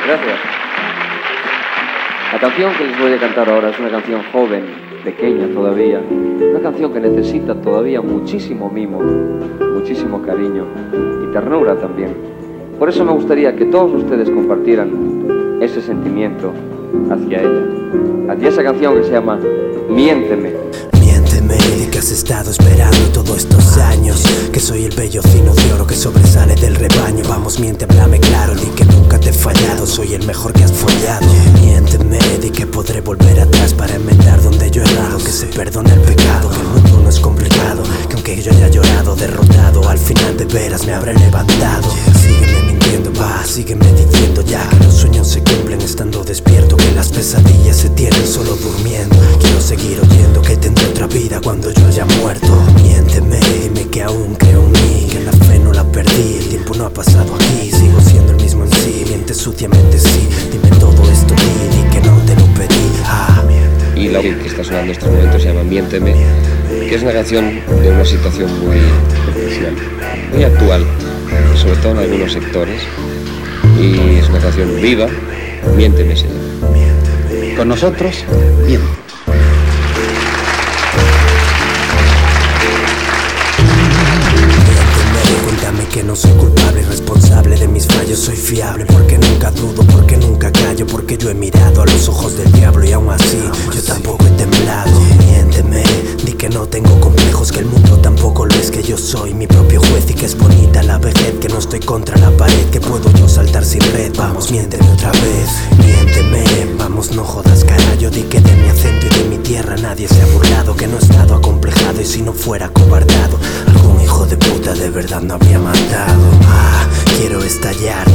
Gracias. La canción que les voy a cantar ahora es una canción joven, pequeña todavía, una canción que necesita todavía muchísimo mimo, muchísimo cariño y ternura también. Por eso me gustaría que todos ustedes compartieran ese sentimiento hacia ella, hacia esa canción que se llama Miénteme. Miénteme, di que has estado esperando todos estos años, que soy el bellocino de oro que sobresale del rebaño. Vamos, miente, háblame claro, di que nunca te he fallado, soy el mejor que has follado. Miénteme, di que podré volver atrás para enmendar donde yo he errado, que se perdona el pecado, que el mundo no es complicado, que aunque yo haya llorado, derrotado, al final de veras me habré levantado. Sígueme mintiendo, va, sígueme diciendo ya que los sueños se cumplen estando despierto, que las pesadillas se tienen solo durmiendo. Quiero seguir oyendo que tendré otra vida cuando yo haya muerto. Miénteme, dime que aún creo en mí, que la fe no la perdí, el tiempo no ha pasado aquí, sigo siendo el mismo en sí, miente suciamente sí, dime todo esto y que no te lo pedí. Y la que está sonando en estos momentos se llama Miénteme, que es una canción de una situación muy especial, muy actual, sobre todo en algunos sectores, y es una canción viva. Miénteme, señor. Con nosotros, bien. Cuéntame que no soy culpable y responsable de mis fallos, soy fiable porque nunca dudo, porque nunca callo, porque yo he mirado a los ojos del diablo y aún así yo tampoco he temblado. Miénteme, di que no tengo complejos, que el mundo tampoco lo es, que yo soy mi propio juez y que es bonita la vejez, que no estoy contra la pared, que puedo yo saltar sin red. Vamos, miénteme otra vez, miénteme, vamos, no jodas carajo, di que de mi acento y de mi tierra nadie se ha burlado, que no he estado acomplejado y si no fuera cobardado, algún hijo de puta de verdad no habría matado. Quiero estallar,